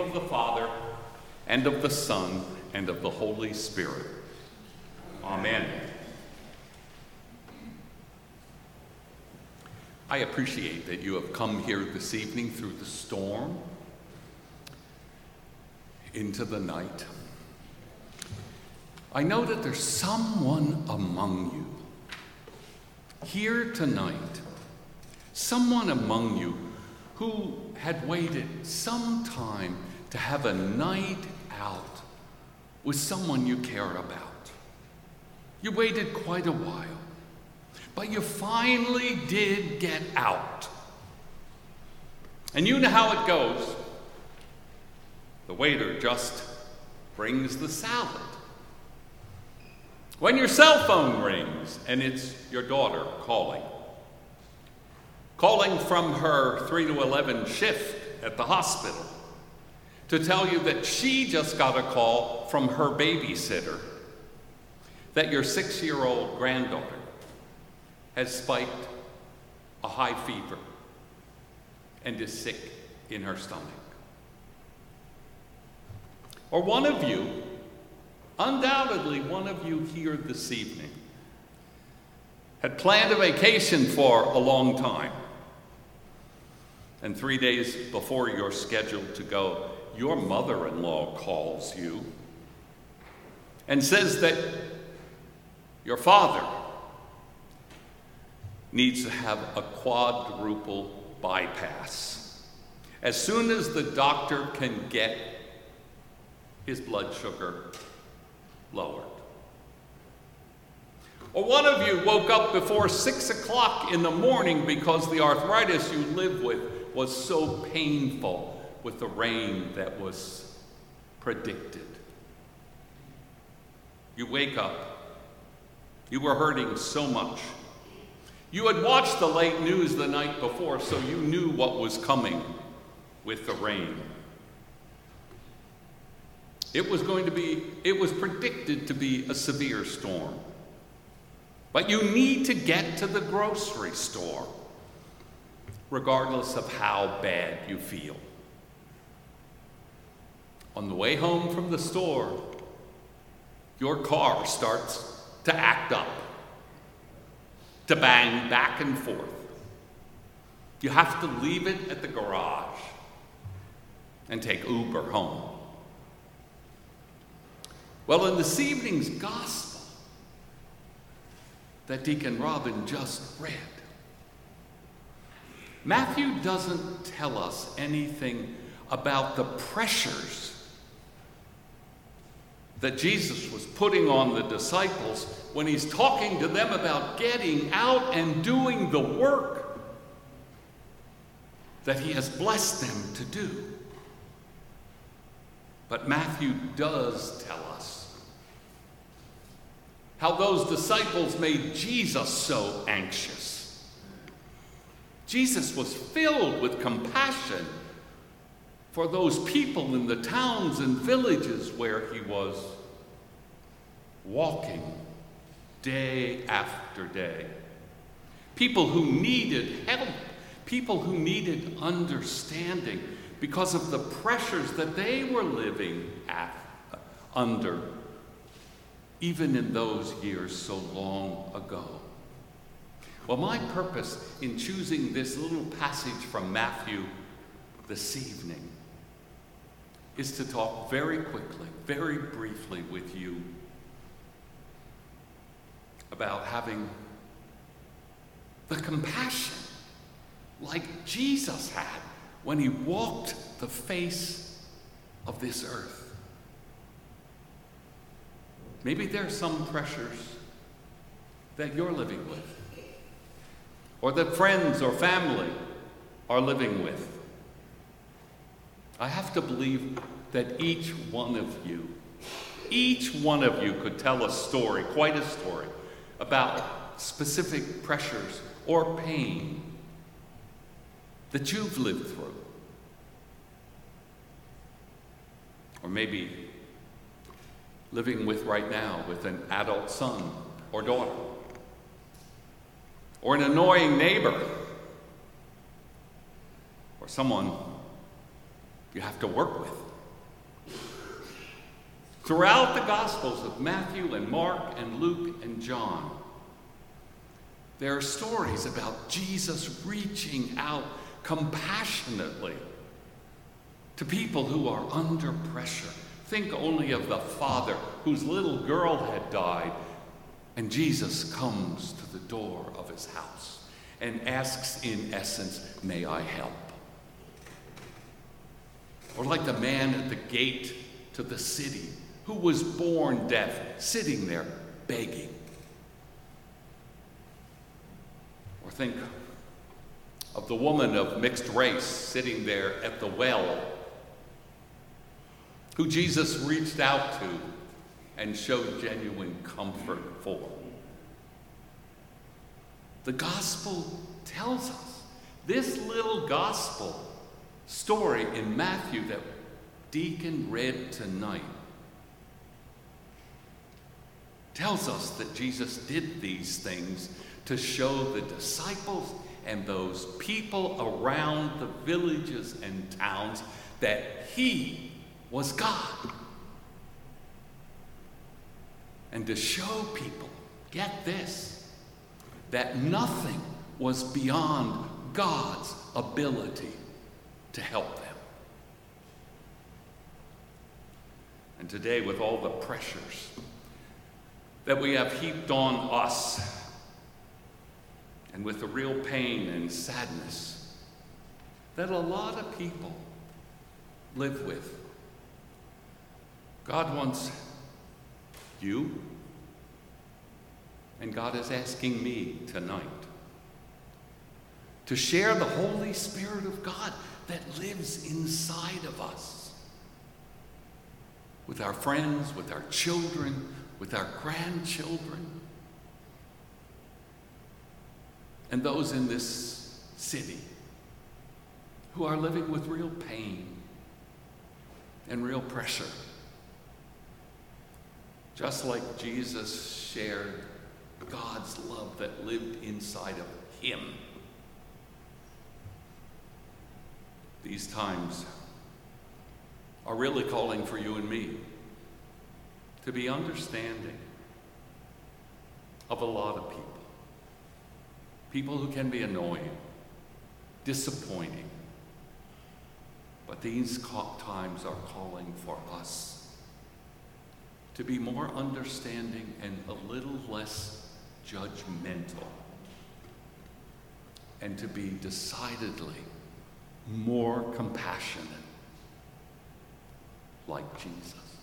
of the Father, and of the Son, and of the Holy Spirit. Amen. I appreciate that you have come here this evening through the storm, into the night. I know that there's someone among you here tonight, someone among you who had waited some time to have a night out with someone you care about. You waited quite a while, but you finally did get out. And you know how it goes. The waiter just brings the salad. When your cell phone rings and it's your daughter calling from her 3 to 11 shift at the hospital to tell you that she just got a call from her babysitter that your 6-year-old granddaughter has spiked a high fever and is sick in her stomach. Or one of you, undoubtedly one of you here this evening, had planned a vacation for a long time. And 3 days before you're scheduled to go, your mother-in-law calls you and says that your father needs to have a quadruple bypass as soon as the doctor can get his blood sugar lowered. Or one of you woke up before 6 o'clock in the morning because the arthritis you live with was so painful with the rain that was predicted. You wake up, you were hurting so much. You had watched the late news the night before, so you knew what was coming with the rain. It was predicted to be a severe storm. But you need to get to the grocery store, regardless of how bad you feel. On the way home from the store, your car starts to act up, to bang back and forth. You have to leave it at the garage and take Uber home. Well, in this evening's gospel that Deacon Robin just read, Matthew doesn't tell us anything about the pressures that Jesus was putting on the disciples when he's talking to them about getting out and doing the work that he has blessed them to do. But Matthew does tell us how those disciples made Jesus so anxious. Jesus was filled with compassion for those people in the towns and villages where he was walking day after day. People who needed help, people who needed understanding because of the pressures that they were living under, even in those years so long ago. Well, my purpose in choosing this little passage from Matthew this evening is to talk very quickly, very briefly with you about having the compassion like Jesus had when he walked the face of this earth. Maybe there are some pressures that you're living with, or that friends or family are living with. I have to believe that each one of you could tell a story, quite a story, about specific pressures or pain that you've lived through. Or maybe living with right now with an adult son or daughter, or an annoying neighbor, or someone you have to work with. Throughout the Gospels of Matthew and Mark and Luke and John, there are stories about Jesus reaching out compassionately to people who are under pressure. Think only of the father whose little girl had died, and Jesus comes to the door of his house and asks, in essence, "May I help?" Or like the man at the gate to the city who was born deaf, sitting there begging. Or think of the woman of mixed race sitting there at the well, who Jesus reached out to and showed genuine comfort for. The gospel tells us, this little gospel story in Matthew that Deacon read tonight tells us that Jesus did these things to show the disciples and those people around the villages and towns that he was God. And to show people, get this, that nothing was beyond God's ability to help them. And today, with all the pressures that we have heaped on us, and with the real pain and sadness that a lot of people live with, God wants you, and God is asking me tonight to share the Holy Spirit of God that lives inside of us with our friends, with our children, with our grandchildren, and those in this city who are living with real pain and real pressure. Just like Jesus shared God's love that lived inside of him. These times are really calling for you and me to be understanding of a lot of people. People who can be annoying, disappointing. But these times are calling for us to be more understanding and a little less judgmental, and to be decidedly more compassionate, like Jesus.